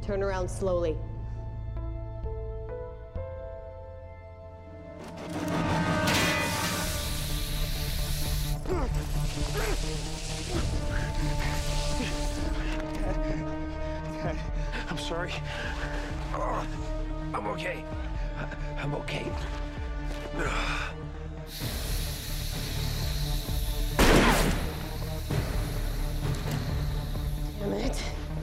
Turn around slowly. Dad, I'm sorry. Oh, I'm okay. I'm okay. Damn it.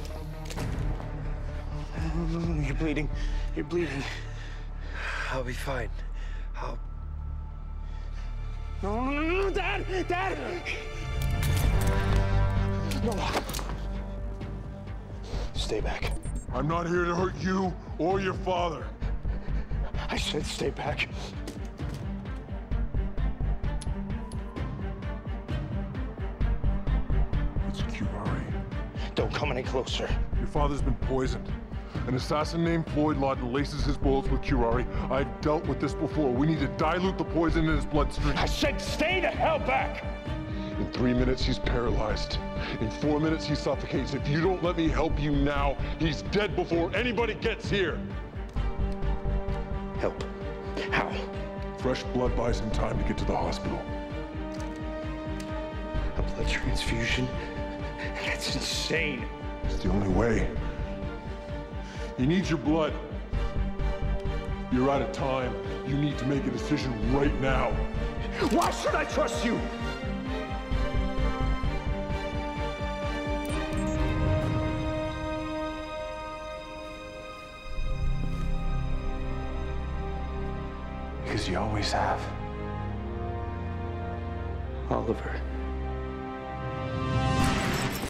You're bleeding. You're bleeding. I'll be fine. No, Dad! Dad! No. Stay back. I'm not here to hurt you or your father. I said stay back. It's Curari. Don't come any closer. Your father's been poisoned. An assassin named Floyd Lawton laces his bullets with Curari. I've dealt with this before. We need to dilute the poison in his bloodstream. I said stay the hell back! In 3 minutes, he's paralyzed. In 4 minutes, he suffocates. If you don't let me help you now, he's dead before anybody gets here. Help. How? Fresh blood buys him time to get to the hospital. A blood transfusion? That's insane. It's the only way. He needs your blood. You're out of time. You need to make a decision right now. Why should I trust you? Because you always have. Oliver.